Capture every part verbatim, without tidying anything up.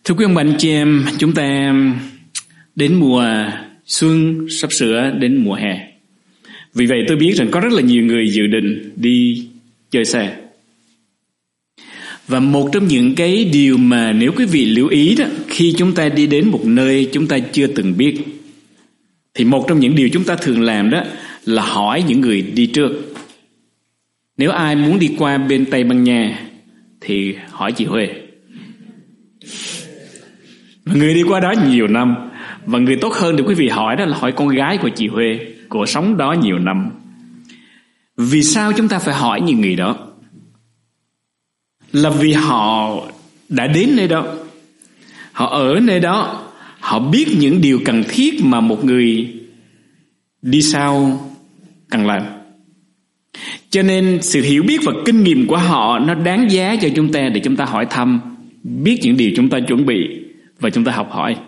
Thưa quý ông bà anh chị em, chúng ta đến mùa xuân sắp sửa đến mùa hè. Vì vậy tôi biết rằng có rất là nhiều người dự định đi chơi xe. Và một trong những cái điều mà nếu quý vị lưu ý đó, khi chúng ta đi đến một nơi chúng ta chưa từng biết, thì một trong những điều chúng ta thường làm đó là hỏi những người đi trước. Nếu ai muốn đi qua bên Tây Ban Nha thì hỏi chị Huê. Người đi qua đó nhiều năm, và người tốt hơn để quý vị hỏi đó là hỏi con gái của chị Huê, cô sống đó nhiều năm. Vì sao chúng ta phải hỏi những người đó? Là vì họ đã đến nơi đó, họ ở nơi đó, họ biết những điều cần thiết mà một người đi sau cần làm. Cho nên sự hiểu biết và kinh nghiệm của họ nó đáng giá cho chúng ta để chúng ta hỏi thăm, biết những điều chúng ta chuẩn bị và chúng ta học hỏi.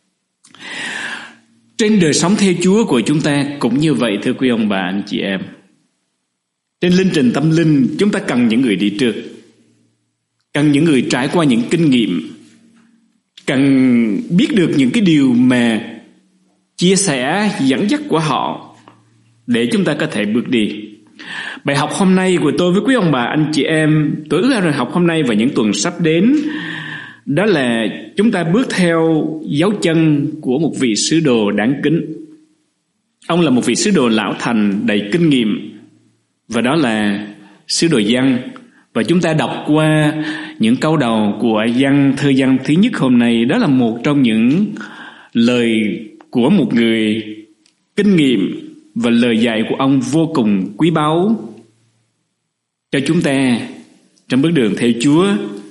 Trên đời sống theo Chúa của chúng ta cũng như vậy, thưa quý ông bà anh chị em. Trên linh trình tâm linh chúng ta cần những người đi trước, cần những người trải qua những kinh nghiệm, cần biết được những cái điều mà chia sẻ dẫn dắt của họ để chúng ta có thể bước đi. Bài học hôm nay của tôi với quý ông bà anh chị em, tôi ước ao rằng học hôm nay và những tuần sắp đến, đó là chúng ta bước theo dấu chân của một vị sứ đồ đáng kính. Ông là một vị sứ đồ lão thành đầy kinh nghiệm, và đó là sứ đồ Giăng. Và chúng ta đọc qua những câu đầu của Giăng, thơ Giăng thứ nhất hôm nay, đó là một trong những lời của một người kinh nghiệm, và lời dạy của ông vô cùng quý báu cho chúng ta trong bước đường theo Chúa,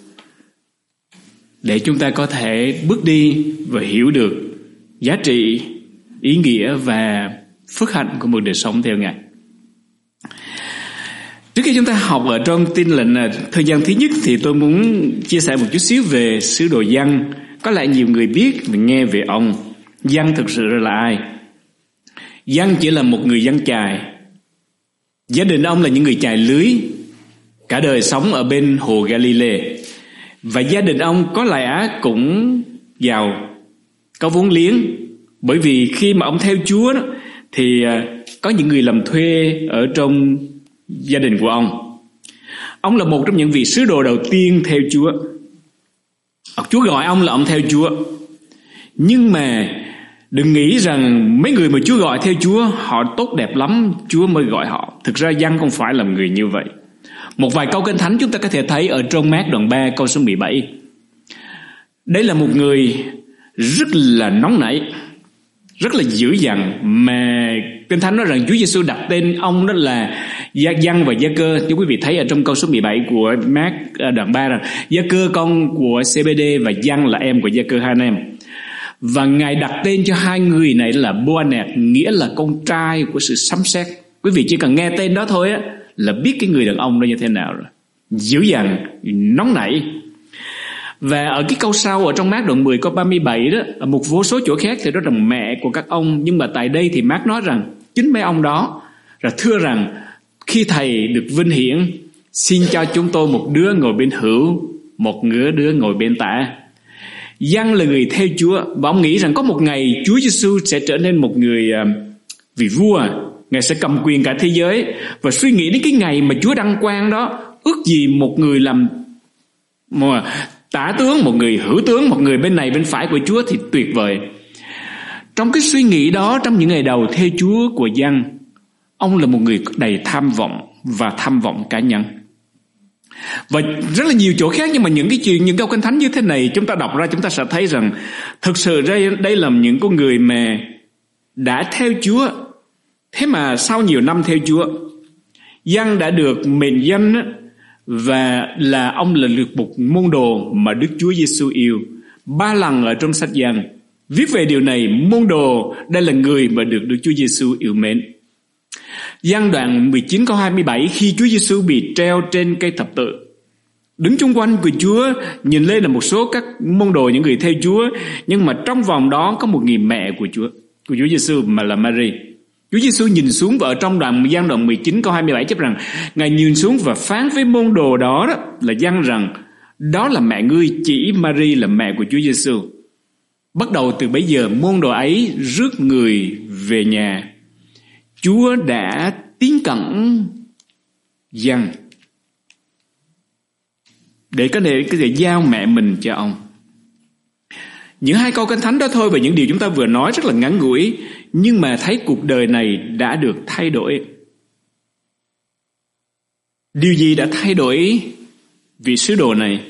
để chúng ta có thể bước đi và hiểu được giá trị, ý nghĩa và phước hạnh của một đời sống theo Ngài. Trước khi chúng ta học ở trong tin lệnh thơ Giăng thứ nhất thì tôi muốn chia sẻ một chút xíu về sứ đồ Giăng. Có lẽ nhiều người biết và nghe về ông. Giăng thực sự là ai? Giăng chỉ là một người dân chài. Gia đình ông là những người chài lưới, cả đời sống ở bên hồ Galilee. Và gia đình ông có lẽ cũng giàu, có vốn liếng. Bởi vì khi mà ông theo Chúa đó, thì có những người làm thuê ở trong gia đình của ông. Ông là một trong những vị sứ đồ đầu tiên theo Chúa. Chúa gọi ông là ông theo Chúa. Nhưng mà đừng nghĩ rằng mấy người mà Chúa gọi theo Chúa họ tốt đẹp lắm Chúa mới gọi họ. Thực ra Giăng không phải là người như vậy. Một vài câu Kinh Thánh chúng ta có thể thấy ở trong Mác đoạn ba câu số mười bảy. Đây là một người rất là nóng nảy, rất là dữ dằn, mà Kinh Thánh nói rằng Chúa Giêsu đặt tên ông đó là Giăng và Gia Cơ. Như quý vị thấy ở trong câu số mười bảy của Mác đoạn ba rằng Gia Cơ con của xê bê đê và Giăng là em của Gia Cơ, hai anh em. Và Ngài đặt tên cho hai người này là Boanerg, nghĩa là con trai của sự sấm sét. Quý vị chỉ cần nghe tên đó thôi á là biết cái người đàn ông đó như thế nào rồi. Dữ dằn, nóng nảy. Và ở cái câu sau ở trong Mác đoạn mười câu ba mươi bảy đó, ở một vô số chỗ khác thì nói rằng mẹ của các ông, nhưng mà tại đây thì Mác nói rằng chính mấy ông đó là thưa rằng khi Thầy được vinh hiển, xin cho chúng tôi một đứa ngồi bên hữu, một ngửa đứa ngồi bên tả. Giăng là người theo Chúa, và ông nghĩ rằng có một ngày Chúa Giêsu sẽ trở nên một người uh, vị vua, Ngài sẽ cầm quyền cả thế giới. Và suy nghĩ đến cái ngày mà Chúa đăng quang đó, ước gì một người làm mà tả tướng, một người hữu tướng, một người bên này bên phải của Chúa thì tuyệt vời. Trong cái suy nghĩ đó, trong những ngày đầu theo Chúa của Giăng, ông là một người đầy tham vọng và tham vọng cá nhân. Và rất là nhiều chỗ khác, nhưng mà những cái chuyện, những câu Kinh Thánh như thế này chúng ta đọc ra chúng ta sẽ thấy rằng thực sự đây, đây là những con người mà đã theo Chúa. Thế mà sau nhiều năm theo Chúa, Giăng đã được mệnh danh và là ông là được một môn đồ mà Đức Chúa Giêsu yêu. Ba lần ở trong sách Giăng viết về điều này, môn đồ đây là người mà được Đức Chúa Giêsu yêu mến. Giăng đoạn mười chín câu hai mươi bảy, khi Chúa Giêsu bị treo trên cây thập tự, đứng chung quanh của Chúa nhìn lên là một số các môn đồ, những người theo Chúa, nhưng mà trong vòng đó có một người mẹ của Chúa, của Chúa Giêsu mà là Mary. Chúa Giêsu nhìn xuống, và ở trong đoạn Giăng đoạn mười chín câu hai mươi bảy chép rằng Ngài nhìn xuống và phán với môn đồ đó, đó là Giăng rằng đó là mẹ ngươi, chỉ Mary là mẹ của Chúa Giêsu. Bắt đầu từ bấy giờ, môn đồ ấy rước người về nhà. Chúa đã tín cẩn Giăng để có thể có thể giao mẹ mình cho ông. Những hai câu Kinh Thánh đó thôi, và những điều chúng ta vừa nói rất là ngắn ngủi, nhưng mà thấy cuộc đời này đã được thay đổi. Điều gì đã thay đổi vị sứ đồ này?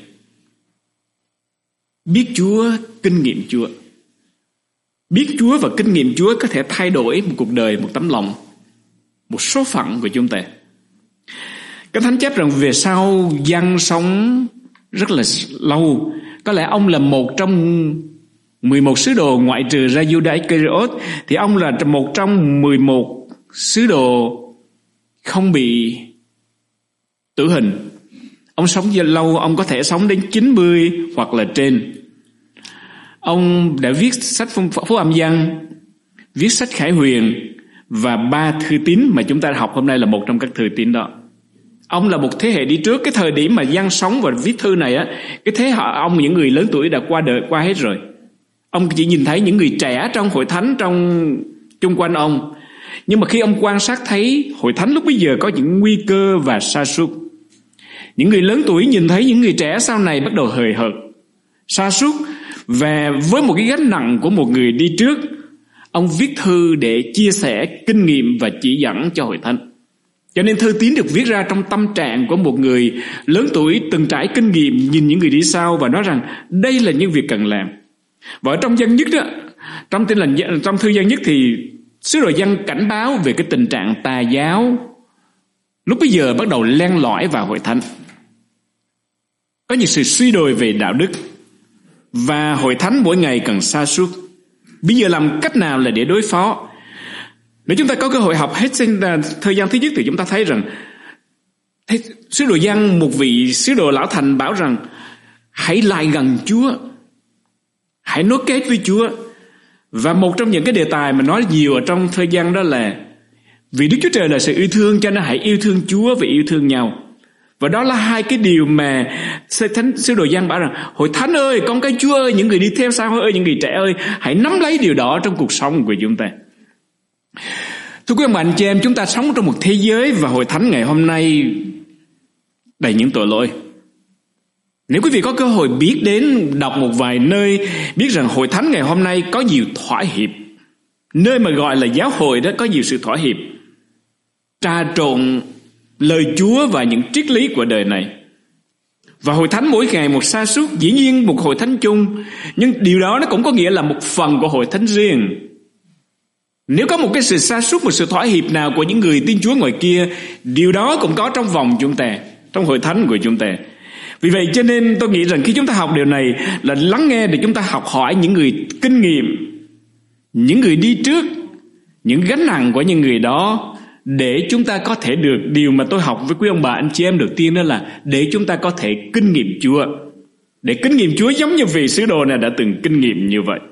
Biết Chúa, kinh nghiệm Chúa. Biết Chúa và kinh nghiệm Chúa có thể thay đổi một cuộc đời, một tấm lòng, một số phận của chúng ta. Kinh Thánh chép rằng về sau Giăng sống rất là lâu. Có lẽ ông là một trong mười một sứ đồ, ngoại trừ ra Judas Iscariot, thì ông là một trong mười một sứ đồ không bị tử hình. Ông sống lâu, ông có thể sống đến chín mươi hoặc là trên. Ông đã viết sách Phúc Âm Giăng, viết sách Khải Huyền và ba thư tín mà chúng ta học hôm nay là một trong các thư tín đó. Ông là một thế hệ đi trước. Cái thời điểm mà Giăng sống và viết thư này á, cái thế họ ông những người lớn tuổi đã qua đời qua hết rồi. Ông chỉ nhìn thấy những người trẻ trong hội thánh trong chung quanh ông. Nhưng mà khi ông quan sát thấy hội thánh lúc bây giờ có những nguy cơ và sa sút, những người lớn tuổi nhìn thấy những người trẻ sau này bắt đầu hời hợt, sa sút, và với một cái gánh nặng của một người đi trước, ông viết thư để chia sẻ kinh nghiệm và chỉ dẫn cho hội thánh. Cho nên thư tín được viết ra trong tâm trạng của một người lớn tuổi từng trải kinh nghiệm, nhìn những người đi sau và nói rằng đây là những việc cần làm. Và ở trong Giăng nhất đó, trong tin lành trong thư Giăng nhất thì sứ đồ Giăng cảnh báo về cái tình trạng tà giáo lúc bây giờ bắt đầu len lỏi vào hội thánh. Có những sự suy đồi về đạo đức và hội thánh mỗi ngày cần sa sút. Bây giờ làm cách nào là để đối phó? Nếu chúng ta có cơ hội học hết thời gian thứ nhất thì chúng ta thấy rằng sứ đồ Giăng, một vị sứ đồ lão thành, bảo rằng hãy lại gần Chúa, hãy nối kết với Chúa. Và một trong những cái đề tài mà nói nhiều ở trong thời gian đó là vì Đức Chúa Trời là sự yêu thương, cho nên hãy yêu thương Chúa và yêu thương nhau. Và đó là hai cái điều mà Thánh sứ đồ Giăng bảo rằng hội thánh ơi, con cái Chúa ơi, những người đi theo sau ơi, những người trẻ ơi, hãy nắm lấy điều đó trong cuộc sống của chúng ta. Thưa quý ông bà anh chị em, chúng ta sống trong một thế giới và hội thánh ngày hôm nay đầy những tội lỗi. Nếu quý vị có cơ hội biết đến đọc một vài nơi, biết rằng hội thánh ngày hôm nay có nhiều thỏa hiệp. Nơi mà gọi là giáo hội đó có nhiều sự thỏa hiệp, trà trộn lời Chúa và những triết lý của đời này. Và hội thánh mỗi ngày một sa sút, dĩ nhiên một hội thánh chung, nhưng điều đó nó cũng có nghĩa là một phần của hội thánh riêng. Nếu có một cái sự sa sút, một sự thỏa hiệp nào của những người tin Chúa ngoài kia, điều đó cũng có trong vòng chúng ta, trong hội thánh của chúng ta. Vì vậy cho nên tôi nghĩ rằng khi chúng ta học điều này là lắng nghe để chúng ta học hỏi những người kinh nghiệm, những người đi trước, những gánh nặng của những người đó, để chúng ta có thể được điều mà tôi học với quý ông bà anh chị em đầu tiên, đó là để chúng ta có thể kinh nghiệm Chúa, để kinh nghiệm Chúa giống như vị sứ đồ này đã từng kinh nghiệm như vậy.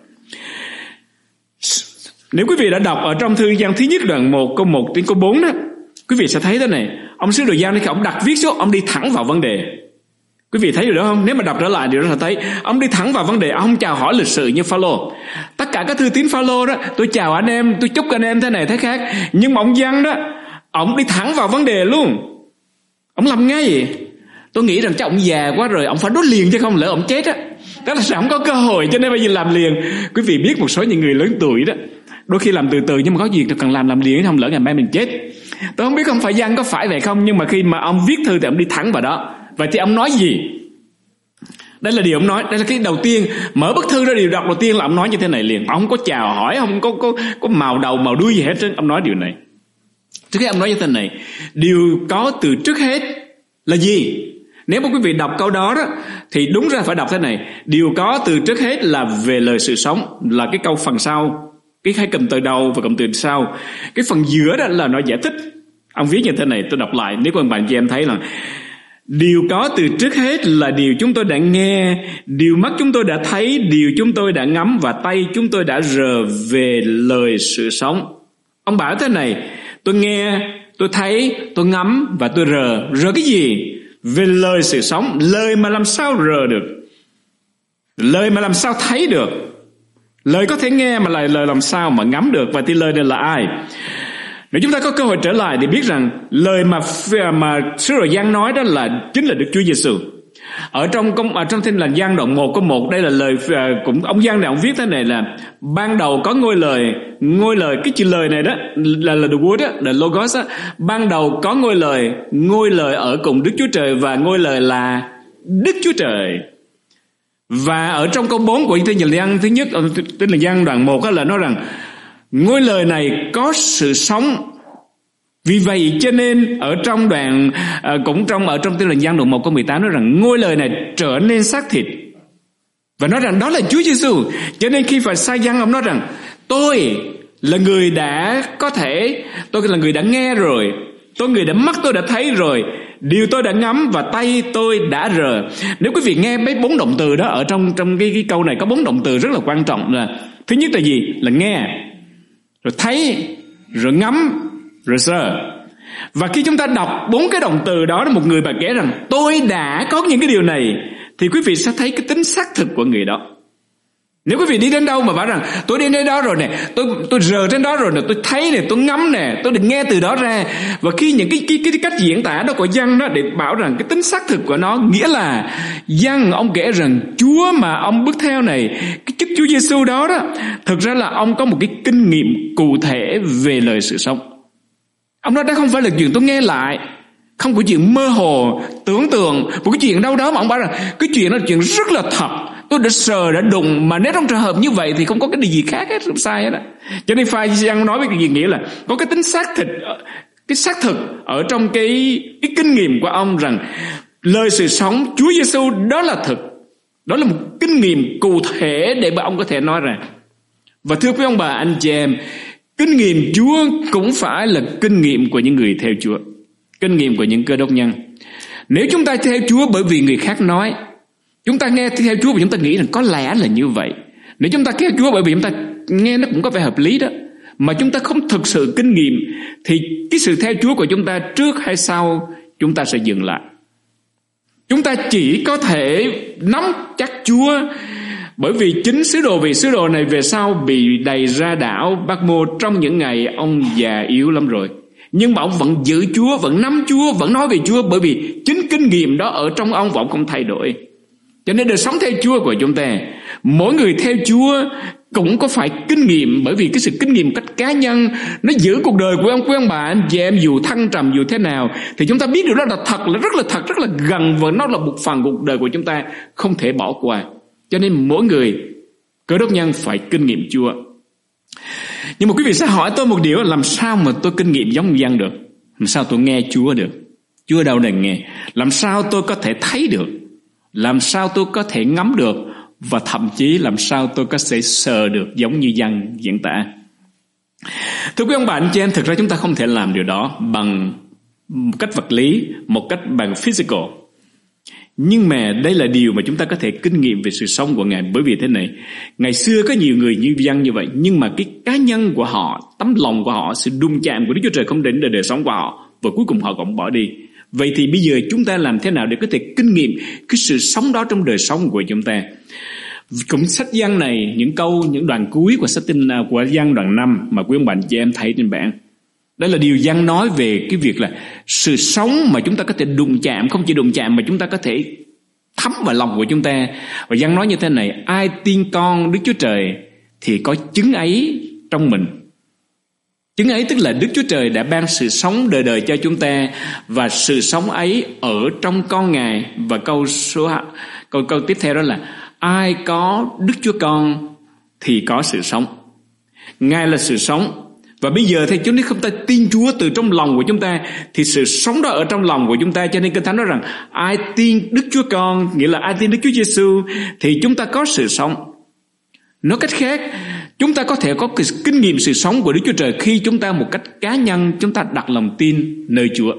Nếu quý vị đã đọc ở trong thư Giăng thứ nhất đoạn một câu một đến câu bốn đó, quý vị sẽ thấy thế này. Ông sứ đồ Giăng khi ông đặt viết số, ông đi thẳng vào vấn đề. Quý vị thấy điều đó không? Nếu mà đọc trở lại điều đó là thấy ông đi thẳng vào vấn đề, ông không chào hỏi lịch sự như Phao-lô. Tất cả các thư tín Phao-lô đó, tôi chào anh em, tôi chúc anh em thế này thế khác. Nhưng mà ông Giăng đó, ông đi thẳng vào vấn đề luôn. Ông làm ngay vậy. Tôi nghĩ rằng chắc ông già quá rồi, ông phải đốt liền chứ không lỡ ông chết á. Đó là sao không có cơ hội, cho nên bây giờ làm liền. Quý vị biết một số những người lớn tuổi đó, đôi khi làm từ từ nhưng mà có việc cần làm làm liền, không lỡ ngày mai mình chết. Tôi không biết không phải Giăng có phải vậy không, nhưng mà khi mà ông viết thư thì ông đi thẳng vào đó. Vậy thì ông nói gì? Đây là điều ông nói. Đây là cái đầu tiên. Mở bức thư ra, điều đọc đầu tiên là ông nói như thế này liền. Ông không có chào hỏi, không có, có, có màu đầu màu đuôi gì hết. Ông nói điều này. Trước khi ông nói như thế này, điều có từ trước hết là gì? Nếu mà quý vị đọc câu đó, đó thì đúng ra phải đọc thế này. Điều có từ trước hết là về lời sự sống, là cái câu phần sau. Cái hai cụm từ đầu và cụm từ sau. Cái phần giữa đó là nó giải thích. Ông viết như thế này, tôi đọc lại nếu các bạn chị em thấy là điều có từ trước hết là điều chúng tôi đã nghe, điều mắt chúng tôi đã thấy, điều chúng tôi đã ngắm và tay chúng tôi đã rờ về lời sự sống. Ông bảo thế này, tôi nghe, tôi thấy, tôi ngắm và tôi rờ. Rờ cái gì? về lời sự sống, lời mà làm sao rờ được, lời mà làm sao thấy được. Lời có thể nghe mà lại lời làm sao mà ngắm được. Và thì lời này là ai? Nếu chúng ta có cơ hội trở lại thì biết rằng lời mà mà sứ đồ Giăng nói đó là chính là Đức Chúa Giêsu. Ở trong công ở trong Tin Lành Giăng đoạn một câu một, đây là lời cũng ông Giăng này ông viết thế này là ban đầu có ngôi lời, ngôi lời cái chữ lời này đó là là the word đó, là logos đó. Ban đầu có ngôi lời, ngôi lời ở cùng Đức Chúa Trời và ngôi lời là Đức Chúa Trời. Và ở trong câu bốn của Tin Lành Giăng thứ nhất, Tin Lành Giăng đoạn một đó là nói rằng ngôi lời này có sự sống. Vì vậy cho nên ở trong đoạn à, cũng trong ở trong Tin Lành Giăng đoạn một câu mười tám nói rằng ngôi lời này trở nên xác thịt và nói rằng đó là Chúa Giêsu. Cho nên khi phải sai Giăng ông nói rằng tôi là người đã có thể, tôi là người đã nghe rồi, tôi người đã mắt tôi đã thấy rồi, điều tôi đã ngắm và tay tôi đã rờ. Nếu quý vị nghe mấy bốn động từ đó ở trong trong cái, cái câu này có bốn động từ rất là quan trọng. Là thứ nhất là gì? Là nghe, rồi thấy, rồi ngắm, rồi sờ. Và khi chúng ta đọc bốn cái động từ đó, một người bà kể rằng tôi đã có những cái điều này, thì quý vị sẽ thấy cái tính xác thực của người đó. Nếu quý vị đi đến đâu mà bảo rằng tôi đi đến đó rồi nè, tôi tôi rờ trên đó rồi nè, tôi thấy nè, tôi ngắm nè, tôi được nghe từ đó ra. Và khi những cái cái, cái cách diễn tả đó của Giăng đó để bảo rằng cái tính xác thực của nó, nghĩa là Giăng ông kể rằng Chúa mà ông bước theo này, cái chức Chúa Giêsu đó đó, thực ra là ông có một cái kinh nghiệm cụ thể về lời sự sống. Ông nói đó không phải là chuyện tôi nghe lại, không có chuyện mơ hồ tưởng tượng, một cái chuyện đâu đó mà ông bảo rằng cái chuyện đó là chuyện rất là thật, tôi đã sờ đã đụng, mà nếu trong trường hợp như vậy thì không có cái gì khác hết, không sai hết á. Cho nên Phai Giăng nói với cái gì nghĩa là có cái tính xác thịt, cái xác thực ở trong cái, cái kinh nghiệm của ông rằng lời sự sống Chúa Giêsu đó là thực, đó là một kinh nghiệm cụ thể để mà ông có thể nói ra. Và thưa quý ông bà anh chị em, kinh nghiệm Chúa cũng phải là kinh nghiệm của những người theo Chúa, kinh nghiệm của những Cơ Đốc nhân. Nếu chúng ta theo Chúa bởi vì người khác nói, chúng ta nghe theo Chúa và chúng ta nghĩ rằng có lẽ là như vậy. Nếu chúng ta theo Chúa bởi vì chúng ta nghe nó cũng có vẻ hợp lý đó, mà chúng ta không thực sự kinh nghiệm, thì cái sự theo Chúa của chúng ta trước hay sau chúng ta sẽ dừng lại. Chúng ta chỉ có thể nắm chắc Chúa bởi vì chính sứ đồ vì sứ đồ này về sau bị đầy ra đảo Bác-mô trong những ngày ông già yếu lắm rồi. Nhưng mà ông vẫn giữ Chúa, vẫn nắm Chúa, vẫn nói về Chúa, bởi vì chính kinh nghiệm đó ở trong ông và ông không thay đổi. Cho nên đời sống theo Chúa của chúng ta, mỗi người theo Chúa cũng có phải kinh nghiệm, bởi vì cái sự kinh nghiệm cách cá nhân nó giữ cuộc đời của ông, của ông bà anh chị em dù thăng trầm dù thế nào thì chúng ta biết điều đó là thật, là rất là thật, rất là gần, và nó là một phần cuộc đời của chúng ta không thể bỏ qua. Cho nên mỗi người Cơ Đốc nhân phải kinh nghiệm Chúa. Nhưng mà quý vị sẽ hỏi tôi một điều là làm sao mà tôi kinh nghiệm giống Giăng được? Làm sao tôi nghe Chúa được? Chúa đâu để nghe? Làm sao tôi có thể thấy được? Làm sao tôi có thể ngắm được? Và thậm chí làm sao tôi có thể sờ được giống như Giăng diễn tả? Thưa quý ông bà anh chị em, thực ra chúng ta không thể làm điều đó bằng một cách vật lý, một cách bằng physical. Nhưng mà đây là điều mà chúng ta có thể kinh nghiệm về sự sống của Ngài. Bởi vì thế này, ngày xưa có nhiều người như Giăng như vậy, nhưng mà cái cá nhân của họ, tấm lòng của họ, sự đụng chạm của Đức Chúa Trời không đến đời, đời sống của họ, và cuối cùng họ cũng bỏ đi. Vậy thì bây giờ chúng ta làm thế nào để có thể kinh nghiệm cái sự sống đó trong đời sống của chúng ta? Cũng sách Giăng này, những câu, những đoạn cuối của sách tin của Giăng đoạn năm mà quý ông bạn chị em thấy trên bảng. Đây là điều Giăng nói về cái việc là sự sống mà chúng ta có thể đụng chạm, không chỉ đụng chạm mà chúng ta có thể thấm vào lòng của chúng ta. Và Giăng nói như thế này: ai tin con Đức Chúa Trời thì có chứng ấy trong mình. Chứng ấy tức là Đức Chúa Trời đã ban sự sống đời đời cho chúng ta, và sự sống ấy ở trong con Ngài. Và câu số câu câu tiếp theo đó là ai có Đức Chúa Con thì có sự sống. Ngài là sự sống. Và bây giờ thì chúng ta không ta tin Chúa từ trong lòng của chúng ta thì sự sống đó ở trong lòng của chúng ta. Cho nên Kinh Thánh nói rằng ai tin Đức Chúa Con, nghĩa là ai tin Đức Chúa Giêsu, thì chúng ta có sự sống. Nói cách khác, chúng ta có thể có kinh nghiệm sự sống của Đức Chúa Trời khi chúng ta một cách cá nhân chúng ta đặt lòng tin nơi Chúa.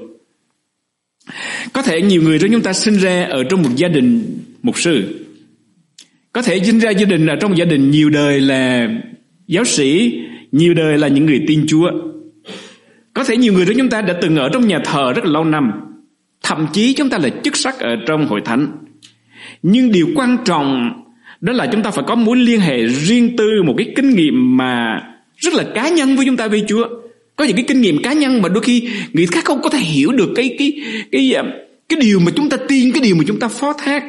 Có thể nhiều người trong chúng ta sinh ra ở trong một gia đình mục sư, có thể sinh ra gia đình ở trong gia đình nhiều đời là giáo sĩ, nhiều đời là những người tin Chúa. Có thể nhiều người trong chúng ta đã từng ở trong nhà thờ rất là lâu năm, thậm chí chúng ta là chức sắc ở trong hội thánh. Nhưng điều quan trọng đó là chúng ta phải có mối liên hệ riêng tư, một cái kinh nghiệm mà rất là cá nhân với chúng ta với Chúa. Có những cái kinh nghiệm cá nhân mà đôi khi người khác không có thể hiểu được cái cái cái cái, cái điều mà chúng ta tin, cái điều mà chúng ta phó thác.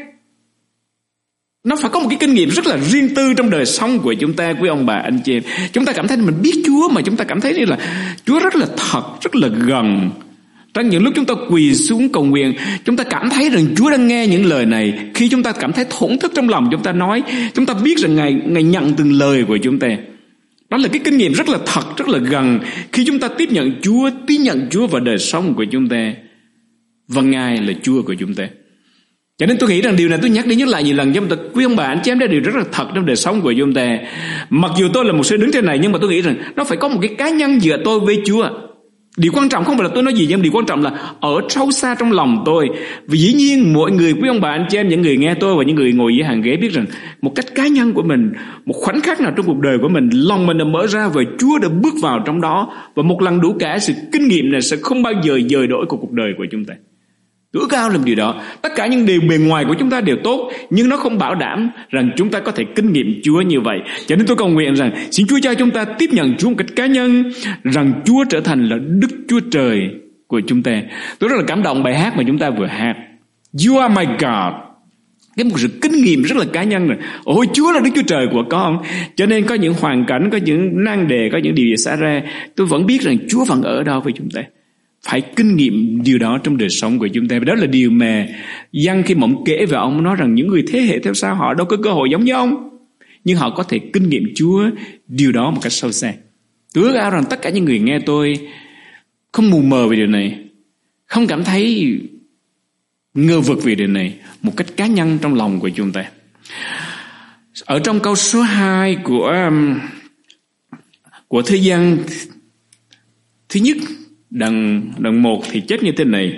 Nó phải có một cái kinh nghiệm rất là riêng tư trong đời sống của chúng ta, quý ông bà anh chị em. Chúng ta cảm thấy mình biết Chúa mà chúng ta cảm thấy như là Chúa rất là thật, rất là gần. Trong những lúc chúng ta quỳ xuống cầu nguyện, chúng ta cảm thấy rằng Chúa đang nghe những lời này. Khi chúng ta cảm thấy thổn thức trong lòng chúng ta nói, chúng ta biết rằng Ngài, Ngài nhận từng lời của chúng ta. Đó là cái kinh nghiệm rất là thật, rất là gần. Khi chúng ta tiếp nhận Chúa, tiếp nhận Chúa vào đời sống của chúng ta, và Ngài là Chúa của chúng ta. Cho nên tôi nghĩ rằng điều này tôi nhắc đi nhắc lại nhiều lần, nhưng mà quý ông bà anh chị em, đây điều rất là thật trong đời sống của chúng ta. Mặc dù tôi là một sư đứng trên này, nhưng mà tôi nghĩ rằng nó phải có một cái cá nhân giữa tôi với Chúa. Điều quan trọng không phải là tôi nói gì, nhưng điều quan trọng là ở sâu xa trong lòng tôi. Vì dĩ nhiên mọi người, quý ông bà anh chị em, những người nghe tôi và những người ngồi dưới hàng ghế biết rằng một cách cá nhân của mình, một khoảnh khắc nào trong cuộc đời của mình, lòng mình đã mở ra và Chúa đã bước vào trong đó, và một lần đủ cả, sự kinh nghiệm này sẽ không bao giờ dời đổi của cuộc đời của chúng ta. Tôi ước ao làm điều đó. Tất cả những điều bề ngoài của chúng ta đều tốt, nhưng nó không bảo đảm rằng chúng ta có thể kinh nghiệm Chúa như vậy. Cho nên tôi cầu nguyện rằng xin Chúa cho chúng ta tiếp nhận Chúa một cách cá nhân, rằng Chúa trở thành là Đức Chúa Trời của chúng ta. Tôi rất là cảm động bài hát mà chúng ta vừa hát, You are my God. Cái một sự kinh nghiệm rất là cá nhân rồi. Ôi, Chúa là Đức Chúa Trời của con. Cho nên có những hoàn cảnh, có những nan đề, có những điều gì xảy ra, tôi vẫn biết rằng Chúa vẫn ở đó với chúng ta. Phải kinh nghiệm điều đó trong đời sống của chúng ta. Và đó là điều mà Giăng khi mà ông kể về ông nói rằng những người thế hệ theo sau họ đâu có cơ hội giống như ông, nhưng họ có thể kinh nghiệm Chúa điều đó một cách sâu xa. Tôi ước ao rằng tất cả những người nghe tôi không mù mờ về điều này, không cảm thấy ngờ vực về điều này, một cách cá nhân trong lòng của chúng ta. Ở trong câu số hai của của thư Giăng thứ nhất đoạn đoạn một thì chép như thế này,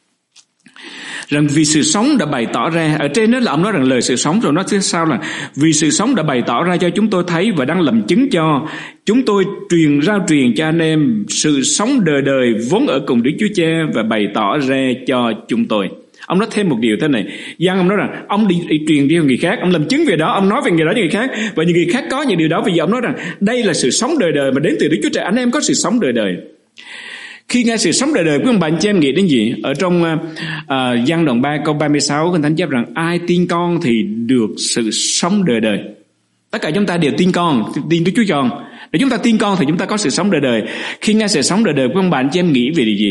rằng vì sự sống đã bày tỏ ra. Ở trên đó là ông nói rằng lời sự sống, rồi nói thế sao là vì sự sống đã bày tỏ ra cho chúng tôi thấy và đang làm chứng cho chúng tôi truyền rao truyền cho anh em sự sống đời đời vốn ở cùng Đức Chúa Cha và bày tỏ ra cho chúng tôi. Ông nói thêm một điều thế này, Giăng ông nói rằng ông đi, đi truyền đi người khác, ông làm chứng về đó, ông nói về người đó cho người khác, và những người khác có những điều đó. Vì vậy ông nói rằng đây là sự sống đời đời mà đến từ Đức Chúa Trời, anh em có sự sống đời đời. Khi nghe sự sống đời đời, quý ông bà anh chị em nghĩ đến gì? Ở trong uh, Giăng đoạn ba câu ba mươi sáu, Kinh Thánh chép rằng ai tin con thì được sự sống đời đời. Tất cả chúng ta đều tin con, tin Đức Chúa Trời. Để chúng ta tin con thì chúng ta có sự sống đời đời. Khi nghe sự sống đời đời, quý ông bà anh chị em nghĩ về điều gì?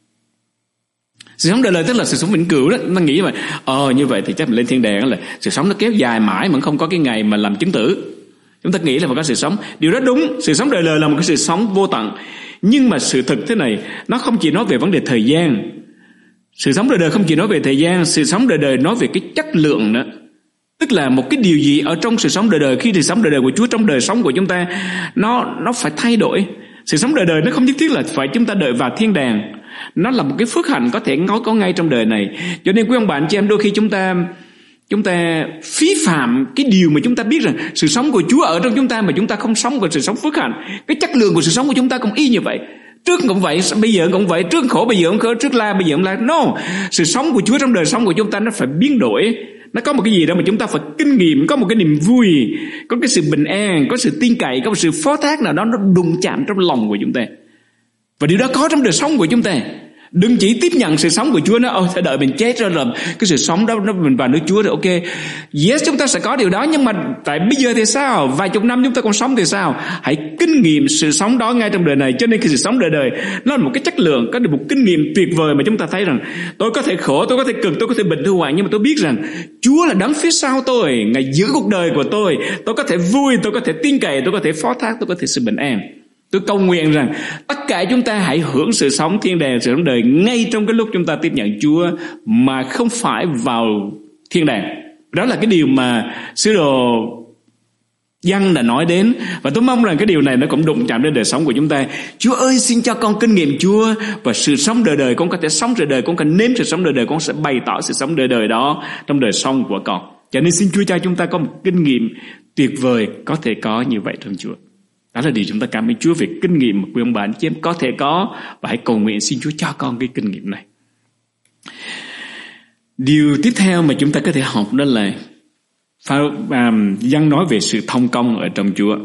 Sự sống đời đời tức là sự sống vĩnh cửu đó. Chúng ta nghĩ vậy, ờ như vậy thì chắc mình lên thiên đàng là sự sống nó kéo dài mãi mà không có cái ngày mà làm chứng tử. Chúng ta nghĩ là phải có sự sống. Điều đó đúng, sự sống đời đời là một cái sự sống vô tận. Nhưng mà sự thực thế này, nó không chỉ nói về vấn đề thời gian. Sự sống đời đời không chỉ nói về thời gian, sự sống đời đời nói về cái chất lượng nữa. Tức là một cái điều gì ở trong sự sống đời đời, khi sự sống đời đời của Chúa trong đời sống của chúng ta, nó nó phải thay đổi. Sự sống đời đời nó không nhất thiết là phải chúng ta đợi vào thiên đàng. Nó là một cái phước hạnh có thể nói có ngay trong đời này. Cho nên quý ông bà anh chị em, đôi khi chúng ta Chúng ta phí phạm cái điều mà chúng ta biết rằng sự sống của Chúa ở trong chúng ta, mà chúng ta không sống của sự sống phước hạnh. Cái chất lượng của sự sống của chúng ta cũng y như vậy. Trước cũng vậy, bây giờ cũng vậy. Trước khổ bây giờ cũng khổ, trước la bây giờ cũng la. No, sự sống của Chúa trong đời sống của chúng ta nó phải biến đổi. Nó có một cái gì đó mà chúng ta phải kinh nghiệm, có một cái niềm vui, có cái sự bình an, có sự tin cậy, có một sự phó thác nào đó nó đụng chạm trong lòng của chúng ta. Và điều đó có trong đời sống của chúng ta. Đừng chỉ tiếp nhận sự sống của Chúa, nó ôi phải đợi mình chết rồi làm cái sự sống đó nó mình vào nước Chúa rồi ok. Yes, chúng ta sẽ có điều đó, nhưng mà tại bây giờ thì sao? Vài chục năm chúng ta còn sống thì sao? Hãy kinh nghiệm sự sống đó ngay trong đời này. Cho nên cái sự sống đời đời nó là một cái chất lượng, có được một kinh nghiệm tuyệt vời mà chúng ta thấy rằng tôi có thể khổ, tôi có thể cực, tôi có thể bệnh thư hoạn, nhưng mà tôi biết rằng Chúa là đấng phía sau tôi, Ngài giữ cuộc đời của tôi. Tôi có thể vui, tôi có thể tin cậy, tôi có thể phó thác, tôi có thể sự bình an. Tôi cầu nguyện rằng tất cả chúng ta hãy hưởng sự sống thiên đàng, sự sống đời ngay trong cái lúc chúng ta tiếp nhận Chúa, mà không phải vào thiên đàng. Đó là cái điều mà sứ đồ Giăng đã nói đến. Và tôi mong rằng cái điều này nó cũng đụng chạm đến đời sống của chúng ta. Chúa ơi, xin cho con kinh nghiệm Chúa, và sự sống đời đời con có thể sống đời đời, con có nếm sự sống đời đời, con sẽ bày tỏ sự sống đời đời đó trong đời sống của con. Cho nên xin Chúa cho chúng ta có một kinh nghiệm tuyệt vời có thể có như vậy trong Chúa. Đó là điều chúng ta cảm ơn Chúa về kinh nghiệm mà quý ông bà anh chị em có thể có, và hãy cầu nguyện xin Chúa cho con cái kinh nghiệm này. Điều tiếp theo mà chúng ta có thể học đó là Giăng nói về sự thông công ở trong Chúa.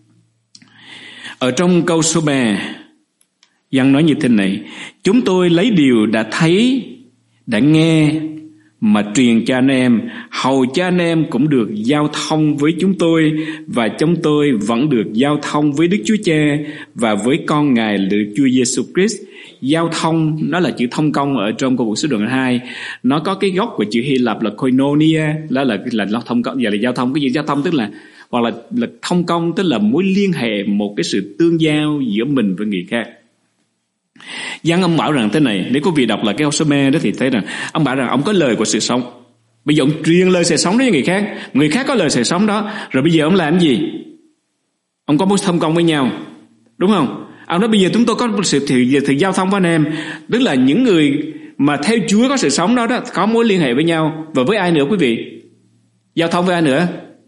Ở trong câu số ba, Giăng nói như thế này: chúng tôi lấy điều đã thấy, đã nghe mà truyền cho anh em, hầu cho anh em cũng được giao thông với chúng tôi, và chúng tôi vẫn được giao thông với Đức Chúa Cha và với con Ngài là Đức Chúa Giêsu Christ. Giao thông, nó là chữ thông công ở trong câu Sứ Đồ đoạn hai. Nó có cái gốc của chữ Hy Lạp là koinonia, đó là là, là thông công, giờ là giao thông. Cái gì giao thông tức là hoặc là, là thông công, tức là mối liên hệ, một cái sự tương giao giữa mình với người khác. Giăng ông bảo rằng thế này, nếu quý vị đọc là cái câu số ba đó thì thấy rằng ông bảo rằng ông có lời của sự sống. Bây giờ ông truyền lời sự sống đó cho người khác, người khác có lời sự sống đó, rồi bây giờ ông làm gì? Ông có mối thông công với nhau, đúng không? Ông nói bây giờ chúng tôi có sự thì, thì giao thông với anh em, tức là những người mà theo Chúa có sự sống đó, đó có mối liên hệ với nhau. Và với ai nữa quý vị? Giao thông với ai nữa?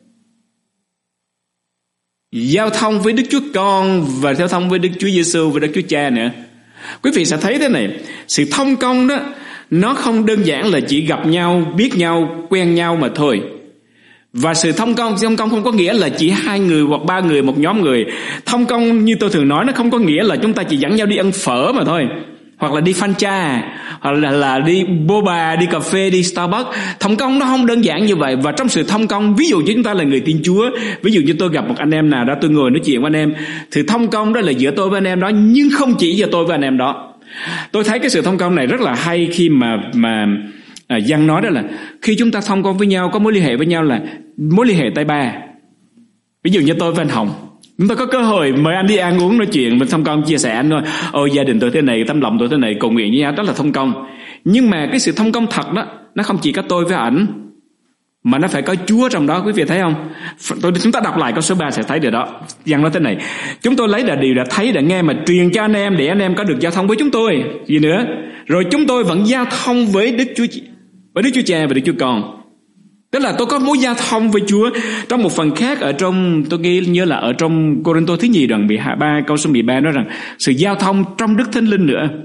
Giao thông với Đức Chúa Con và giao thông với Đức Chúa Giêsu và Đức Chúa Cha nữa. Quý vị sẽ thấy thế này, sự thông công đó nó không đơn giản là chỉ gặp nhau, biết nhau, quen nhau mà thôi. Và sự thông công, thông công không có nghĩa là chỉ hai người hoặc ba người, một nhóm người. Thông công như tôi thường nói, nó không có nghĩa là chúng ta chỉ dẫn nhau đi ăn phở mà thôi, hoặc là đi phan cha, hoặc là, là đi boba, đi cà phê, đi Starbucks. Thông công nó không đơn giản như vậy. Và trong sự thông công, ví dụ như chúng ta là người tin Chúa, ví dụ như tôi gặp một anh em nào đó, tôi ngồi nói chuyện với anh em, thì thông công đó là giữa tôi với anh em đó, nhưng không chỉ giữa tôi với anh em đó. Tôi thấy cái sự thông công này rất là hay khi mà mà à, Giăng nói đó là khi chúng ta thông công với nhau, có mối liên hệ với nhau là mối liên hệ tay ba. Ví dụ như tôi với anh Hồng, chúng ta có cơ hội mời anh đi ăn uống nói chuyện, mình thông công chia sẻ anh thôi. Ôi gia đình tôi thế này, tấm lòng tôi thế này, cầu nguyện với nhau, đó là thông công. Nhưng mà cái sự thông công thật đó, nó không chỉ có tôi với ảnh, mà nó phải có Chúa trong đó. Quý vị thấy không? Tôi, chúng ta đọc lại câu số ba sẽ thấy điều đó. Giăng nói thế này: chúng tôi lấy là điều đã thấy, đã nghe mà truyền cho anh em, để anh em có được giao thông với chúng tôi. Gì nữa? Rồi chúng tôi vẫn giao thông với Đức Chúa, với Đức Chúa Cha và Đức Chúa Con. Tức là tôi có mối giao thông với Chúa. Trong một phần khác ở trong, tôi ghi nhớ là ở trong Cô-rinh-tô thứ nhì đoạn mười ba câu số mười ba nói rằng sự giao thông trong Đức Thánh Linh nữa.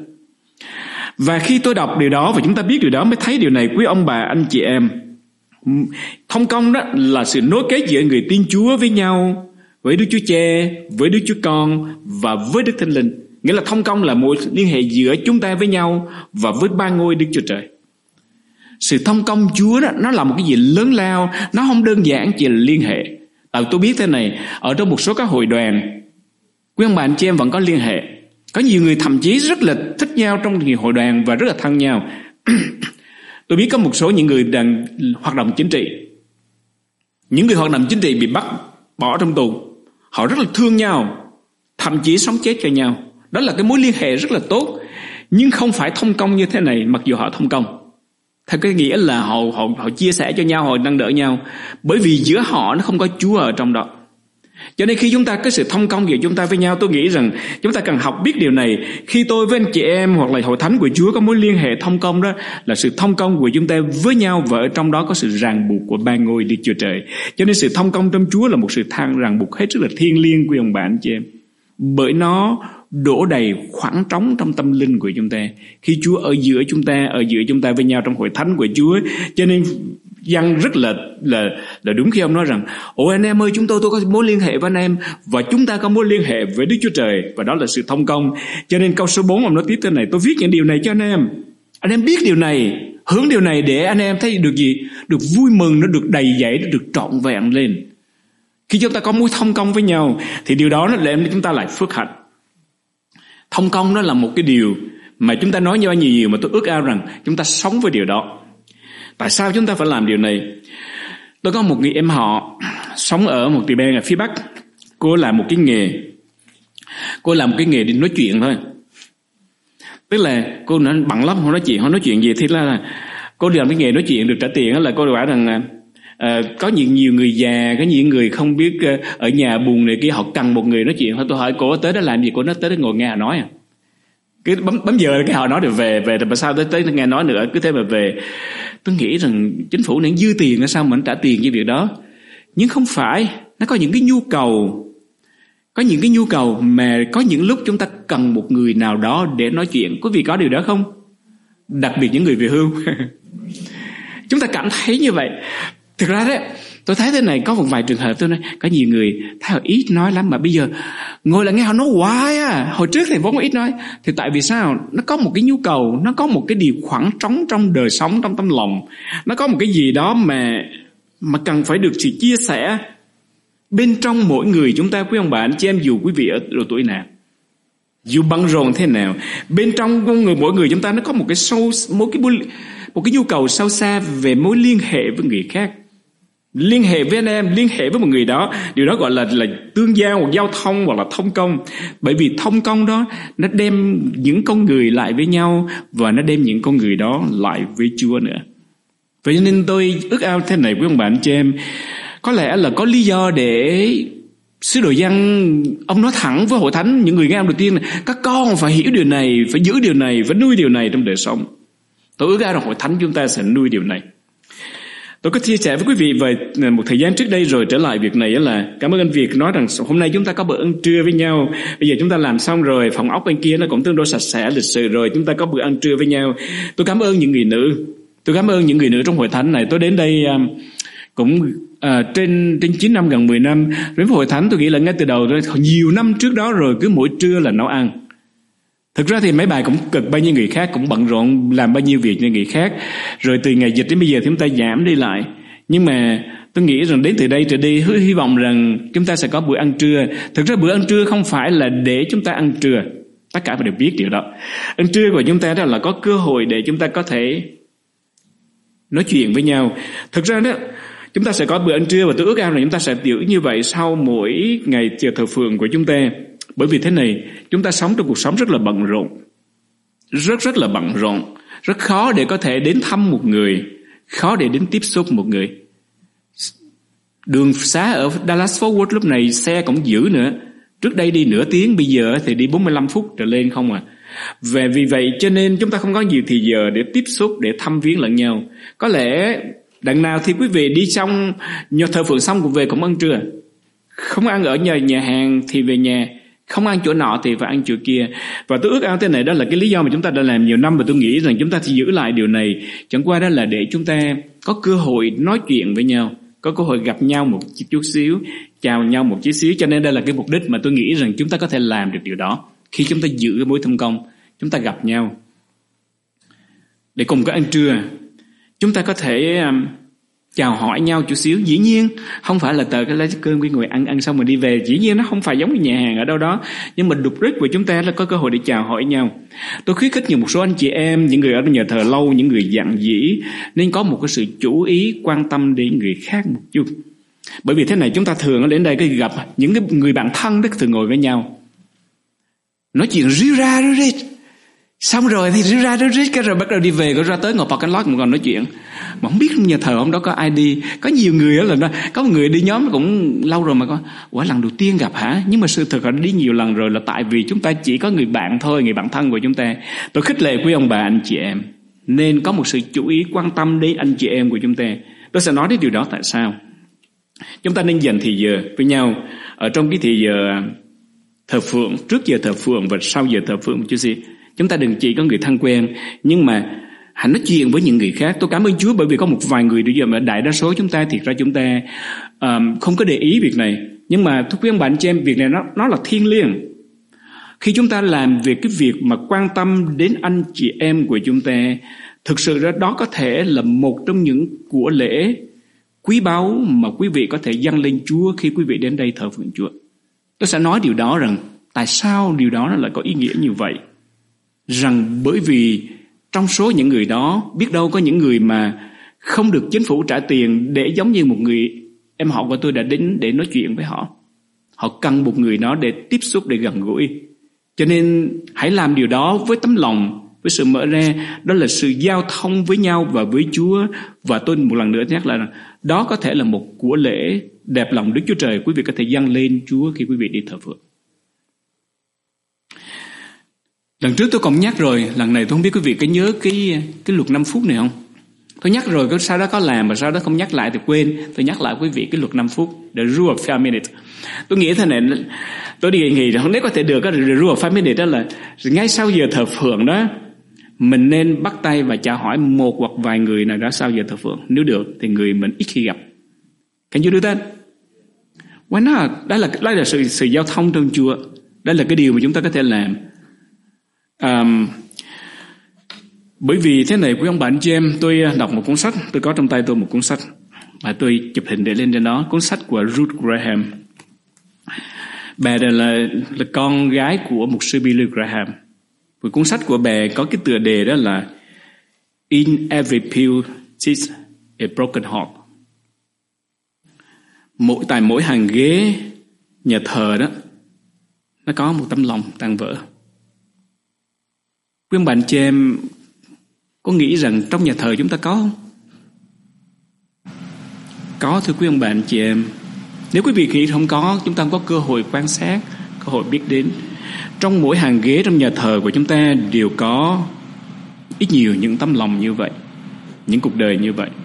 Và khi tôi đọc điều đó và chúng ta biết điều đó mới thấy điều này, quý ông bà anh chị em. Thông công đó là sự nối kết giữa người tin Chúa với nhau, với Đức Chúa Cha, với Đức Chúa Con và với Đức Thánh Linh. Nghĩa là thông công là mối liên hệ giữa chúng ta với nhau và với ba ngôi Đức Chúa Trời. Sự thông công Chúa đó, nó là một cái gì lớn lao, nó không đơn giản chỉ là liên hệ. Tại tôi biết thế này, ở trong một số các hội đoàn, quý ông bà anh chị em vẫn có liên hệ. Có nhiều người thậm chí rất là thích nhau trong nhiều hội đoàn và rất là thân nhau. Tôi biết có một số những người đang hoạt động chính trị, những người hoạt động chính trị bị bắt bỏ trong tù, họ rất là thương nhau, thậm chí sống chết cho nhau. Đó là cái mối liên hệ rất là tốt, nhưng không phải thông công như thế này. Mặc dù họ thông công theo cái nghĩa là họ, họ, họ chia sẻ cho nhau, họ nâng đỡ nhau, bởi vì giữa họ nó không có Chúa ở trong đó. Cho nên khi chúng ta có sự thông công giữa chúng ta với nhau, tôi nghĩ rằng chúng ta cần học biết điều này. Khi tôi với anh chị em hoặc là hội thánh của Chúa có mối liên hệ thông công, đó là sự thông công của chúng ta với nhau, và ở trong đó có sự ràng buộc của ba ngôi Đức Chúa Trời. Cho nên sự thông công trong Chúa là một sự thang ràng buộc hết sức là thiêng liêng của ông bà anh chị em, bởi nó đổ đầy khoảng trống trong tâm linh của chúng ta khi Chúa ở giữa chúng ta, ở giữa chúng ta với nhau trong hội thánh của Chúa. Cho nên Giăng rất là là là đúng khi ông nói rằng: ôi anh em ơi, chúng tôi tôi có mối liên hệ với anh em, và chúng ta có mối liên hệ với Đức Chúa Trời, và đó là sự thông công. Cho nên câu số bốn ông nói tiếp thế này: tôi viết những điều này cho anh em, anh em biết điều này, hướng điều này để anh em thấy được gì? Được vui mừng, nó được đầy dẫy, nó được trọn vẹn lên. Khi chúng ta có mối thông công với nhau thì điều đó nó làm cho chúng ta lại phước hạnh. Thông công đó là một cái điều mà chúng ta nói nhau nhiều nhiều, mà tôi ước ao rằng chúng ta sống với điều đó. Tại sao chúng ta phải làm điều này? Tôi có một người em họ sống ở một tiểu bang ở phía Bắc. Cô làm một cái nghề, cô làm một cái nghề đi nói chuyện thôi. Tức là cô nói bận lắm, không nói chuyện, không nói chuyện gì. Thì là cô làm cái nghề nói chuyện được trả tiền. Đó là cô bảo rằng à, có nhiều nhiều người già, có những người không biết ở nhà buồn này kia, họ cần một người nói chuyện. Tôi hỏi cô tới đó làm gì? Cô nói tới đó ngồi nghe họ nói à. Cứ bấm, bấm giờ cái họ nói được về về rồi sao tới tới nghe nói nữa, cứ thế mà về. Tôi nghĩ rằng chính phủ này dư tiền, sao mình trả tiền cho việc đó? Nhưng không phải, nó có những cái nhu cầu, có những cái nhu cầu mà có những lúc chúng ta cần một người nào đó để nói chuyện. Quý vị có điều đó không? Đặc biệt những người về hưu. Chúng ta cảm thấy như vậy. Thực ra đấy, tôi thấy thế này, có một vài trường hợp tôi nói, có nhiều người thấy họ ít nói lắm mà bây giờ ngồi lại nghe họ nói hoài à. Hồi trước thì vốn ít nói. Thì tại vì sao? Nó có một cái nhu cầu, nó có một cái điều khoảng trống trong đời sống, trong tâm lòng. Nó có một cái gì đó mà mà cần phải được sự chia sẻ bên trong mỗi người chúng ta, quý ông bà anh chị em, dù quý vị ở độ tuổi nào, dù bận rộn thế nào, bên trong con người mỗi người chúng ta nó có một cái sâu, một cái một cái nhu cầu sâu xa về mối liên hệ với người khác, liên hệ với anh em, liên hệ với một người đó. Điều đó gọi là là tương giao hoặc giao thông hoặc là thông công. Bởi vì thông công đó nó đem những con người lại với nhau và nó đem những con người đó lại với Chúa nữa. Vậy nên tôi ước ao thế này quý ông bà anh chị em, có lẽ là có lý do để sứ đồ Giăng ông nói thẳng với hội thánh, những người nghe ông đầu tiên là các con phải hiểu điều này, phải giữ điều này, phải nuôi điều này trong đời sống. Tôi ước ao rằng hội thánh chúng ta sẽ nuôi điều này. Tôi có chia sẻ với quý vị về một thời gian trước đây rồi, trở lại việc này là cảm ơn anh Việt nói rằng hôm nay chúng ta có bữa ăn trưa với nhau. Bây giờ chúng ta làm xong rồi, phòng ốc bên kia nó cũng tương đối sạch sẽ, lịch sự rồi, chúng ta có bữa ăn trưa với nhau. Tôi cảm ơn những người nữ, tôi cảm ơn những người nữ trong hội thánh này. Tôi đến đây um, cũng à, trên trên chín năm, gần mười năm đến với hội thánh. Tôi nghĩ là ngay từ đầu, nhiều năm trước đó rồi, cứ mỗi trưa là nấu ăn. Thực ra thì mấy bà cũng cực bao nhiêu người khác, cũng bận rộn làm bao nhiêu việc như người khác. Rồi từ ngày dịch đến bây giờ thì chúng ta giảm đi lại. Nhưng mà tôi nghĩ rằng đến từ đây trở đi, hy vọng rằng chúng ta sẽ có bữa ăn trưa. Thực ra bữa ăn trưa không phải là để chúng ta ăn trưa, tất cả đều biết điều đó. Ăn trưa của chúng ta đó là có cơ hội để chúng ta có thể nói chuyện với nhau. Thực ra đó, chúng ta sẽ có bữa ăn trưa và tôi ước ao là chúng ta sẽ giữ như vậy sau mỗi ngày giờ thờ phượng của chúng ta. Bởi vì thế này, chúng ta sống trong cuộc sống rất là bận rộn, rất rất là bận rộn, rất khó để có thể đến thăm một người, khó để đến tiếp xúc một người. Đường xá ở Dallas Fort Worth lúc này xe cũng dữ nữa. Trước đây đi nửa tiếng, bây giờ thì đi bốn mươi lăm phút trở lên không à. Và vì vậy cho nên chúng ta không có nhiều thì giờ để tiếp xúc, để thăm viếng lẫn nhau. Có lẽ đằng nào thì quý vị đi xong nhờ thờ phượng xong cũng về cũng ăn trưa. Không ăn ở nhà nhà hàng thì về nhà, không ăn chỗ nọ thì phải ăn chỗ kia. Và tôi ước ao thế này, đó là cái lý do mà chúng ta đã làm nhiều năm, và tôi nghĩ rằng chúng ta sẽ giữ lại điều này. Chẳng qua đó là để chúng ta có cơ hội nói chuyện với nhau, có cơ hội gặp nhau một chút xíu, chào nhau một chút xíu. Cho nên đây là cái mục đích mà tôi nghĩ rằng chúng ta có thể làm được điều đó. Khi chúng ta giữ cái mối thâm công, chúng ta gặp nhau để cùng có ăn trưa, chúng ta có thể um, chào hỏi nhau chút xíu. Dĩ nhiên không phải là tờ cái lấy cơm cái ngồi ăn ăn xong rồi đi về, dĩ nhiên nó không phải giống như nhà hàng ở đâu đó, nhưng mà đục rích của chúng ta là có cơ hội để chào hỏi nhau. Tôi khuyến khích nhiều một số anh chị em, những người ở nhà thờ lâu, những người dạn dĩ, nên có một cái sự chú ý quan tâm đến người khác một chút. Bởi vì thế này, chúng ta thường đến đây cái gặp những cái người bạn thân đó, thường ngồi với nhau nói chuyện ríu ra ríu rít, xong rồi thì ríu ra ríu rít, cái rồi bắt đầu đi về, rồi ra tới ngồi parking lot còn nói chuyện. Mà không biết nhà thờ hôm đó có ai đi. Có nhiều người đó là nó, có một người đi nhóm cũng lâu rồi mà có, ủa lần đầu tiên gặp hả? Nhưng mà sự thực là đi nhiều lần rồi, là tại vì chúng ta chỉ có người bạn thôi, người bạn thân của chúng ta. Tôi khích lệ quý ông bà anh chị em nên có một sự chú ý quan tâm đến anh chị em của chúng ta. Tôi sẽ nói đến điều đó tại sao. Chúng ta nên dành thì giờ với nhau ở trong cái thì giờ thờ phượng, trước giờ thờ phượng và sau giờ thờ phượng một chút gì. Chúng ta đừng chỉ có người thân quen, nhưng mà hãy nói chuyện với những người khác. Tôi cảm ơn Chúa bởi vì có một vài người bây giờ mà đại đa số chúng ta thiệt ra chúng ta um, không có để ý việc này. Nhưng mà thưa quý ông bà anh chị em, việc này nó, nó là thiêng liêng. Khi chúng ta làm việc cái việc mà quan tâm đến anh chị em của chúng ta, thực sự ra đó có thể là một trong những của lễ quý báu mà quý vị có thể dâng lên Chúa khi quý vị đến đây thờ phượng Chúa. Tôi sẽ nói điều đó rằng tại sao điều đó nó lại có ý nghĩa như vậy. Rằng bởi vì trong số những người đó, biết đâu có những người mà không được chính phủ trả tiền để giống như một người em họ của tôi đã đến để nói chuyện với họ. Họ cần một người đó để tiếp xúc, để gần gũi. Cho nên hãy làm điều đó với tấm lòng, với sự mở ra. Đó là sự giao thông với nhau và với Chúa. Và tôi một lần nữa nhắc là đó có thể là một của lễ đẹp lòng Đức Chúa Trời. Quý vị có thể dâng lên Chúa khi quý vị đi thờ phượng. Lần trước tôi còn nhắc rồi, lần này tôi không biết quý vị có nhớ cái cái luật năm phút này không? Tôi nhắc rồi, có sau đó có làm mà sau đó không nhắc lại thì quên. Tôi nhắc lại quý vị cái luật năm phút, the rule of five minutes. Tôi nghĩ thế này, tôi đề nghị nếu có thể được cái the rule of five minutes đó là ngay sau giờ thờ phượng đó, mình nên bắt tay và chào hỏi một hoặc vài người nào đó sau giờ thờ phượng. Nếu được thì người mình ít khi gặp. Can you do that? Why not? Đó là, đó là sự, sự giao thông trong chùa. Đó là cái điều mà chúng ta có thể làm. Um, bởi vì thế này, quý ông bạn chị em, tôi đọc một cuốn sách. Tôi có trong tay tôi một cuốn sách và tôi chụp hình để lên trên đó. Cuốn sách của Ruth Graham. Bà là, là, là con gái của mục sư Billy Graham. Và cuốn sách của bà có cái tựa đề đó là In Every Pew Sits a Broken Heart. Mỗi, tại mỗi hàng ghế nhà thờ đó, nó có một tấm lòng tan vỡ. Quý ông bạn chị em có nghĩ rằng trong nhà thờ chúng ta có không? Có, thưa quý ông bạn chị em. Nếu quý vị nghĩ không có, chúng ta không có cơ hội quan sát, cơ hội biết đến. Trong mỗi hàng ghế trong nhà thờ của chúng ta đều có ít nhiều những tấm lòng như vậy, những cuộc đời như vậy.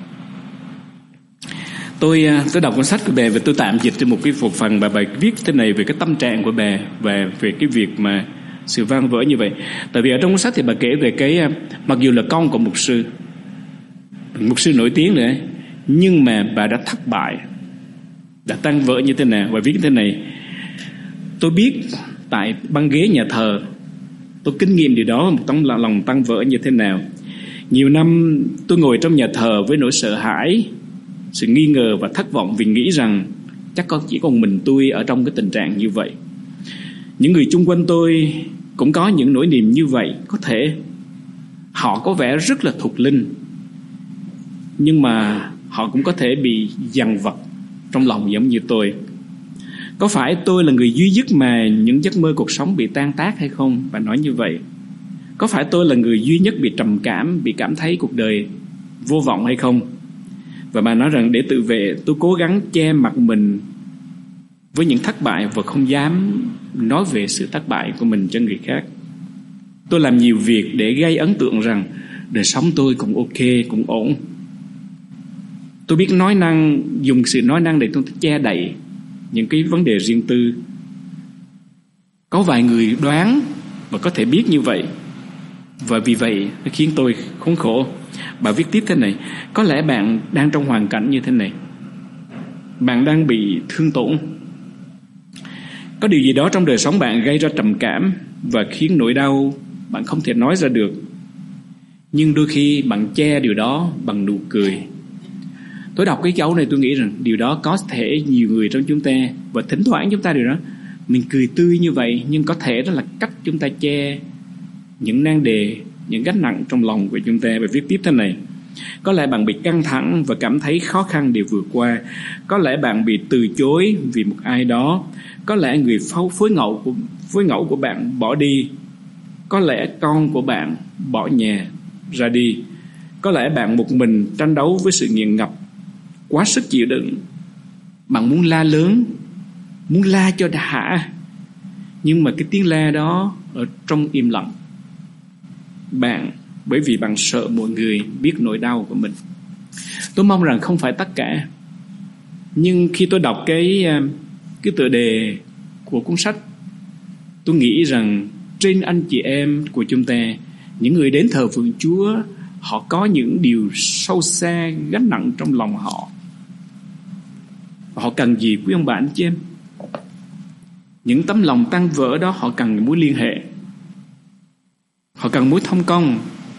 Tôi tôi đọc cuốn sách của bà và tôi tạm dịch trên một cái một phần bà, bà viết thế này về cái tâm trạng của bà và về cái việc mà sự van vỡ như vậy. Tại vì ở trong cuốn sách thì bà kể về cái, mặc dù là con của mục sư, mục sư nổi tiếng nữa, nhưng mà bà đã thất bại, đã tan vỡ như thế nào. Và viết thế này: tôi biết tại băng ghế nhà thờ, tôi kinh nghiệm điều đó, một tấm lòng tan vỡ như thế nào. Nhiều năm tôi ngồi trong nhà thờ với nỗi sợ hãi, sự nghi ngờ và thất vọng vì nghĩ rằng chắc có chỉ còn mình tôi ở trong cái tình trạng như vậy. Những người chung quanh tôi cũng có những nỗi niềm như vậy. Có thể họ có vẻ rất là thuộc linh, nhưng mà họ cũng có thể bị dằn vặt trong lòng giống như tôi. Có phải tôi là người duy nhất mà những giấc mơ cuộc sống bị tan tác hay không? Bà nói như vậy. Có phải tôi là người duy nhất bị trầm cảm, bị cảm thấy cuộc đời vô vọng hay không? Và bà nói rằng để tự vệ, tôi cố gắng che mặt mình với những thất bại và không dám nói về sự thất bại của mình cho người khác. Tôi làm nhiều việc để gây ấn tượng rằng đời sống tôi cũng ok, cũng ổn. Tôi biết nói năng, dùng sự nói năng để tôi che đậy những cái vấn đề riêng tư. Có vài người đoán và có thể biết như vậy, và vì vậy nó khiến tôi khốn khổ. Bà viết tiếp thế này: có lẽ bạn đang trong hoàn cảnh như thế này. Bạn đang bị thương tổn. Có điều gì đó trong đời sống bạn gây ra trầm cảm và khiến nỗi đau bạn không thể nói ra được. Nhưng đôi khi bạn che điều đó bằng nụ cười. Tôi đọc cái dấu này tôi nghĩ rằng điều đó có thể nhiều người trong chúng ta, và thỉnh thoảng chúng ta điều đó mình cười tươi như vậy, nhưng có thể đó là cách chúng ta che những nan đề, những gánh nặng trong lòng của chúng ta. Và viết tiếp thế này: có lẽ bạn bị căng thẳng và cảm thấy khó khăn để vượt qua. Có lẽ bạn bị từ chối vì một ai đó. Có lẽ người phối ngẫu của, phối ngẫu của bạn bỏ đi. Có lẽ con của bạn bỏ nhà ra đi. Có lẽ bạn một mình tranh đấu với sự nghiện ngập quá sức chịu đựng. Bạn muốn la lớn, muốn la cho đã, nhưng mà cái tiếng la đó ở trong im lặng. Bạn, bởi vì bạn sợ mọi người biết nỗi đau của mình. Tôi mong rằng không phải tất cả, nhưng khi tôi đọc cái cái tựa đề của cuốn sách, tôi nghĩ rằng trên anh chị em của chúng ta, những người đến thờ phượng Chúa, họ có những điều sâu xa gánh nặng trong lòng họ. Họ cần gì quý ông bạn chị em? Những tấm lòng tan vỡ đó, họ cần mối liên hệ, họ cần mối thông công.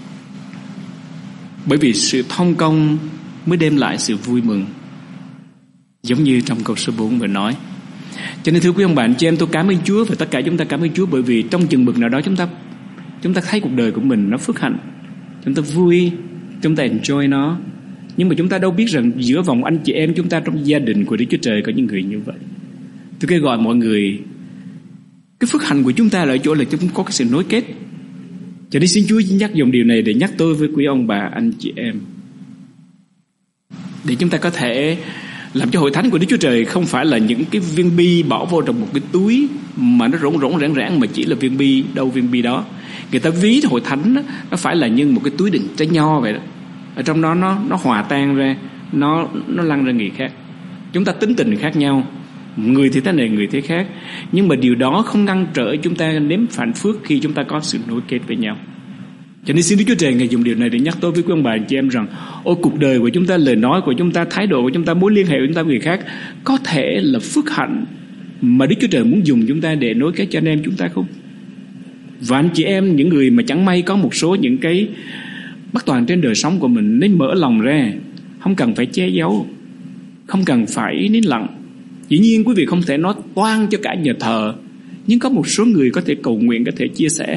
Bởi vì sự thông công mới đem lại sự vui mừng, giống như trong câu số bốn vừa nói. Cho nên thưa quý ông bạn chị em, tôi cảm ơn Chúa, và tất cả chúng ta cảm ơn Chúa, bởi vì trong chừng mực nào đó chúng ta chúng ta thấy cuộc đời của mình nó phước hạnh, chúng ta vui, chúng ta enjoy nó. Nhưng mà chúng ta đâu biết rằng giữa vòng anh chị em chúng ta trong gia đình của Đức Chúa Trời có những người như vậy. Tôi kêu gọi mọi người, cái phước hạnh của chúng ta là ở chỗ là chúng có cái sự nối kết. Cho nên xin Chúa nhắc dùng điều này để nhắc tôi với quý ông bà, anh chị em, để chúng ta có thể làm cho hội thánh của Đức Chúa Trời không phải là những cái viên bi bỏ vô trong một cái túi mà nó rỗng rỗng rãng rãng, mà chỉ là viên bi, đâu viên bi đó. Người ta ví hội thánh đó, nó phải là như một cái túi đựng trái nho vậy đó. Ở trong đó nó nó hòa tan ra, nó nó lăn ra người khác. Chúng ta tính tình khác nhau, người thì thế này, người thế khác, nhưng mà điều đó không ngăn trở chúng ta nếm hạnh phước khi chúng ta có sự nối kết với nhau. Cho nên xin Đức Chúa Trời Ngài dùng điều này để nhắc tôi với quý ông bà anh chị em rằng ôi, cuộc đời của chúng ta, lời nói của chúng ta, thái độ của chúng ta, mối liên hệ của chúng ta với người khác có thể là phước hạnh mà Đức Chúa Trời muốn dùng chúng ta để nối kết cho anh em chúng ta không? Và anh chị em, những người mà chẳng may có một số những cái bất toàn trên đời sống của mình, nên mở lòng ra, không cần phải che giấu, không cần phải nín lặng. Dĩ nhiên quý vị không thể nói toan cho cả nhà thờ, nhưng có một số người có thể cầu nguyện, có thể chia sẻ.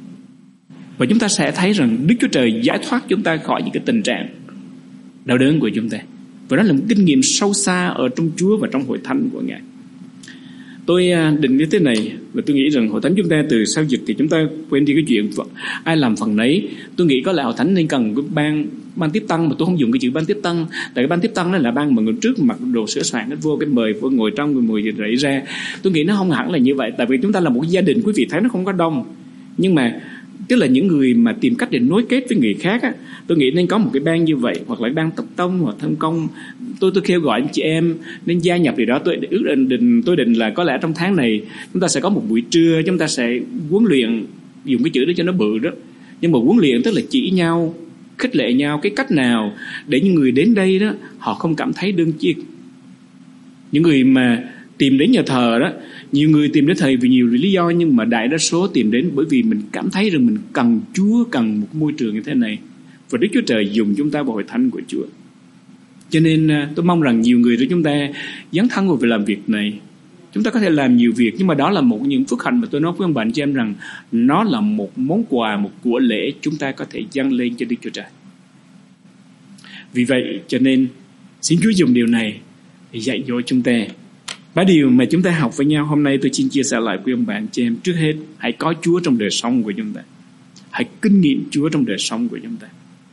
Và chúng ta sẽ thấy rằng Đức Chúa Trời giải thoát chúng ta khỏi những cái tình trạng đau đớn của chúng ta. Và đó là một kinh nghiệm sâu xa ở trong Chúa và trong hội thánh của Ngài. Tôi định như thế này, và tôi nghĩ rằng hội thánh chúng ta từ sau dịch thì chúng ta quên đi cái chuyện ai làm phần nấy. Tôi nghĩ có lẽ hội thánh nên cần cái ban ban tiếp tân, mà tôi không dùng cái chữ ban tiếp tân, tại cái ban tiếp tân đó là ban mà người trước mặc đồ sửa soạn nó vô cái mời vô ngồi trong người mời rẫy ra. Tôi nghĩ nó không hẳn là như vậy, tại vì chúng ta là một gia đình, quý vị thấy nó không có đông, nhưng mà tức là những người mà tìm cách để nối kết với người khác á, tôi nghĩ nên có một cái ban như vậy, hoặc là ban tốc tông hoặc thân công. Tôi tôi kêu gọi anh chị em nên gia nhập điều đó. Tôi ước định tôi định là có lẽ trong tháng này chúng ta sẽ có một buổi trưa, chúng ta sẽ huấn luyện, dùng cái chữ đó cho nó bự đó, nhưng mà huấn luyện tức là chỉ nhau, khích lệ nhau cái cách nào để những người đến đây đó họ không cảm thấy đơn chiếc. Những người mà tìm đến nhà thờ đó, nhiều người tìm đến thầy vì nhiều lý do, nhưng mà đại đa số tìm đến bởi vì mình cảm thấy rằng mình cần Chúa, cần một môi trường như thế này, và Đức Chúa Trời dùng chúng ta vào hội thánh của Chúa. Cho nên tôi mong rằng nhiều người của chúng ta dấn thân vào việc làm việc này. Chúng ta có thể làm nhiều việc, nhưng mà đó là một những phước hạnh mà tôi nói với ông bạn chị em rằng nó là một món quà, một của lễ chúng ta có thể dâng lên cho Đức Chúa Trời. Vì vậy cho nên xin Chúa dùng điều này để dạy dỗ chúng ta. Ba điều mà chúng ta học với nhau hôm nay tôi xin chia sẻ lại với ông bạn chị em. Trước hết, hãy có Chúa trong đời sống của chúng ta. Hãy kinh nghiệm Chúa trong đời sống của chúng ta.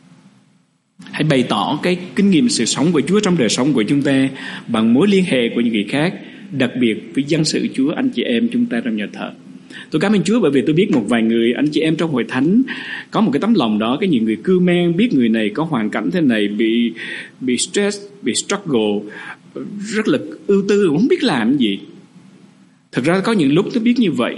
Hãy bày tỏ cái kinh nghiệm sự sống của Chúa trong đời sống của chúng ta bằng mối liên hệ của những người khác, đặc biệt với dân sự Chúa, anh chị em chúng ta trong nhà thờ. Tôi cảm ơn Chúa bởi vì tôi biết một vài người anh chị em trong hội thánh có một cái tấm lòng đó. Cái nhiều người cưu mang, biết người này có hoàn cảnh thế này, bị bị stress, bị struggle, rất là ưu tư, không biết làm gì. Thực ra có những lúc tôi biết như vậy,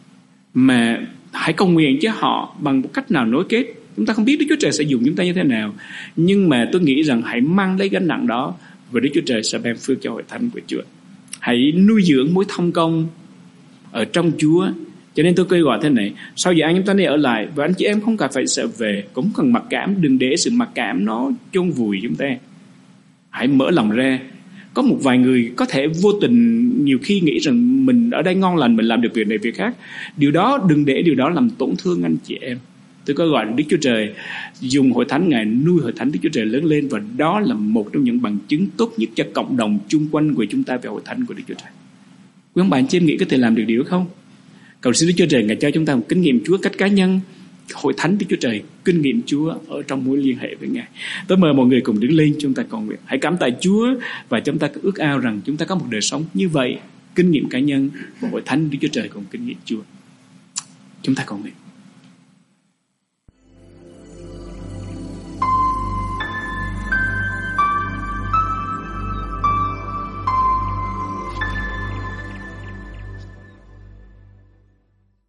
mà hãy cầu nguyện cho họ bằng một cách nào nối kết. Chúng ta không biết Đức Chúa Trời sẽ dùng chúng ta như thế nào, nhưng mà tôi nghĩ rằng hãy mang lấy gánh nặng đó, và Đức Chúa Trời sẽ ban phước cho hội thánh của Chúa. Hãy nuôi dưỡng mối thông công ở trong Chúa. Cho nên tôi kêu gọi thế này, sau giờ anh chúng ta nên ở lại, và anh chị em không cần phải sợ về, cũng cần mặc cảm, đừng để sự mặc cảm nó chôn vùi chúng ta. Hãy mở lòng ra. Có một vài người có thể vô tình nhiều khi nghĩ rằng mình ở đây ngon lành, mình làm được việc này việc khác. Điều đó, đừng để điều đó làm tổn thương anh chị em. Tôi có gọi Đức Chúa Trời dùng hội thánh Ngài nuôi hội thánh Đức Chúa Trời lớn lên, và đó là một trong những bằng chứng tốt nhất cho cộng đồng chung quanh của chúng ta về hội thánh của Đức Chúa Trời. Quý ông bạn chị em nghĩ có thể làm được điều không? Cầu xin Đức Chúa Trời Ngài cho chúng ta một kinh nghiệm Chúa cách cá nhân, hội thánh Đức Chúa Trời kinh nghiệm Chúa ở trong mối liên hệ với Ngài. Tôi mời mọi người cùng đứng lên, chúng ta cầu nguyện. Hãy cảm tạ Chúa, và chúng ta ước ao rằng chúng ta có một đời sống như vậy, kinh nghiệm cá nhân và hội thánh Đức Chúa Trời cùng kinh nghiệm Chúa. Chúng ta cầu nguyện.